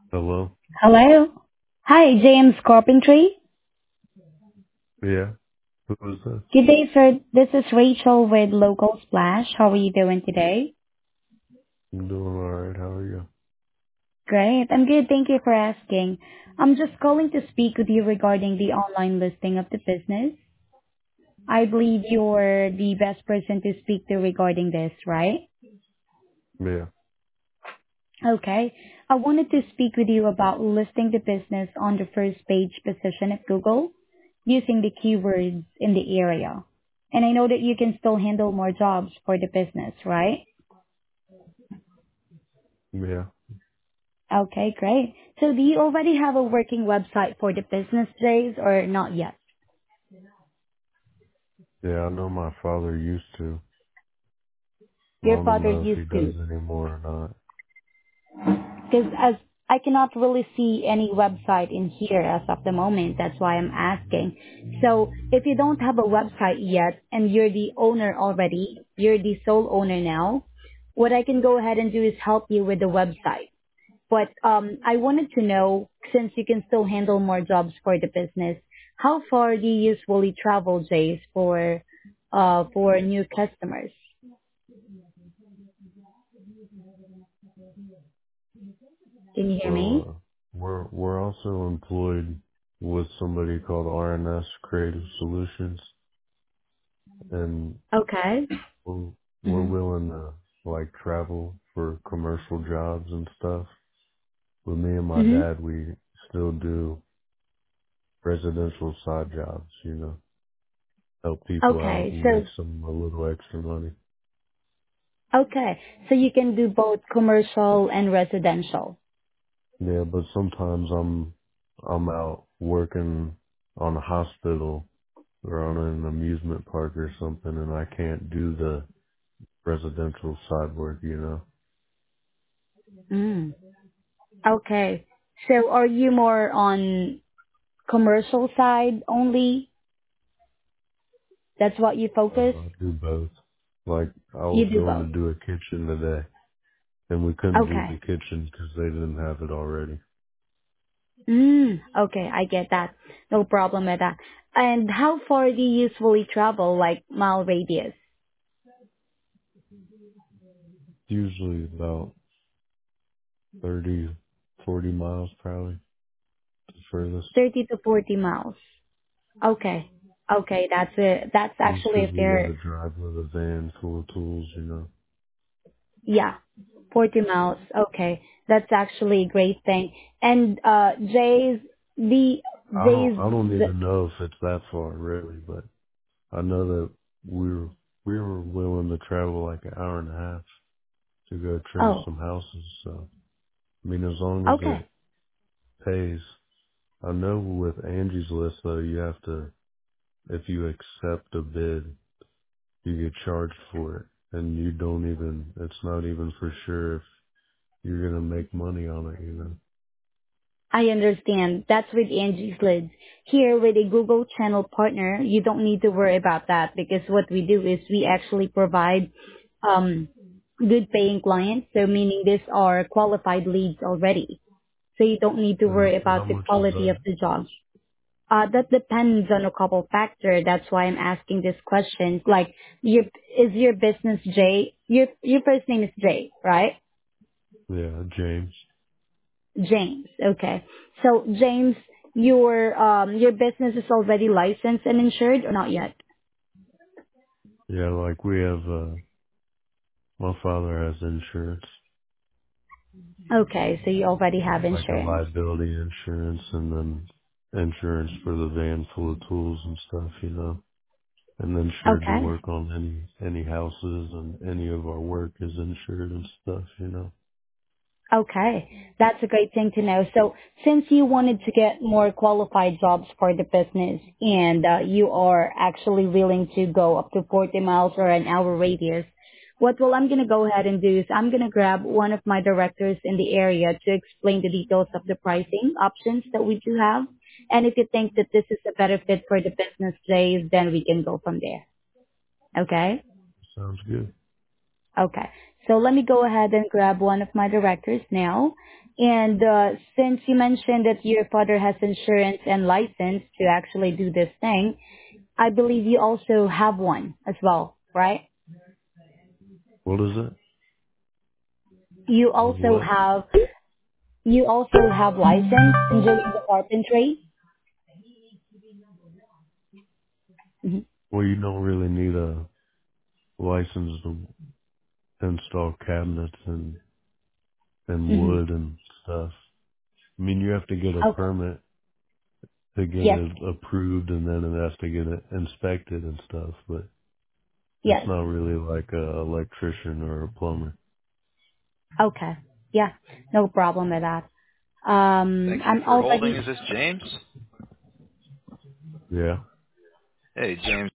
Hello? Hello. Hi, James Carpentry. Yeah? Who is this? Good day, sir. This is Rachel with Local Splash. How are you doing today? I'm doing alright. How are you? Great. I'm good. Thank you for asking. I'm just calling to speak with you regarding the online listing of the business. I believe you're the best person to speak to regarding this, right? Yeah. Okay. I wanted to speak with you about listing the business on the first page position at Google using the keywords in the area. And I know that you can still handle more jobs for the business, right? Yeah. Okay, great. So do you already have a working website for the business, Jays, or not yet? Yeah, I know my father used to. I Your don't father know if he used does to. anymore or not. Because as I cannot really see any website in here as of the moment, that's why I'm asking. So if you don't have a website yet and you're the owner already, you're the sole owner now, what I can go ahead and do is help you with the website. But I wanted to know, since you can still handle more jobs for the business, how far do you usually travel, Jays, for new customers? Can you hear me? So, we're also employed with somebody called RNS Creative Solutions, and Okay. we're, we're Mm-hmm. willing to, like, travel for commercial jobs and stuff. With me and my Mm-hmm. dad, we still do residential side jobs, help people out Okay. and make So some a little extra money. okay. So you can do both commercial and residential. Yeah, but sometimes I'm out working on a hospital or on an amusement park or something, and I can't do the residential side work. Mm. Okay. So are you more on commercial side only? That's what you focus? I do both. Like I You was do going to both. do a kitchen today, and we couldn't do the Okay. kitchen because they didn't have it already. Okay, I get that. No problem with that. And how far do you usually travel, like mile radius? Usually about 30, 40 miles probably the furthest. 30 to 40 miles. Okay. Okay, that's Just actually a because we got fair, to drive with a van full of tools. yeah, 40 miles. Okay. That's actually a great thing. And, the, I don't the, even know if it's that far really, but I know that we were willing to travel like an hour and a half to go trim oh, some houses. So I mean, as long as okay. it pays. I know with Angie's List though, you have to, if you accept a bid, you get charged for it, and you don't even. It's not even for sure if you're gonna make money on it. I understand. That's with Angie's Lids. Here with a Google channel partner, you don't need to worry about that because what we do is we actually provide um, good paying clients. So meaning these are qualified leads already. So you don't need to worry And how about the much is quality of that? the jobs. That depends on a couple factors. That's why I'm asking this question. Like, is your business Jay? Your first name is Jay, right? Yeah, James. James. Okay. So James, your business is already licensed and insured or not yet? Yeah, like we have. My father has insurance. Okay, so you already have Like a insurance. liability insurance and then insurance for the van full of tools and stuff. And insured to Okay. work on any houses, and any of our work is insured and stuff. Okay, that's a great thing to know. So since you wanted to get more qualified jobs for the business and you are actually willing to go up to 40 miles or an hour radius, what I'm going to go ahead and do is I'm going to grab one of my directors in the area to explain the details of the pricing options that we do have. And if you think that this is a better fit for the business days, then we can go from there. Okay? Sounds good. Okay. So let me go ahead and grab one of my directors now. And since you mentioned that your father has insurance and license to actually do this thing, I believe you also have one as well, right? What is it? You Of also what? have you also have license in doing the carpentry. Mhm. Well, you don't really need a license to install cabinets and Mhm. wood and stuff. I mean, you have to get a Okay. permit to get Yes. it approved, and then it has to get it inspected and stuff. But it's Yes. not really like a electrician or a plumber. Okay. Yeah. No problem with that. Thank you I'm for holding. already Is this James? Yeah. Hey, James.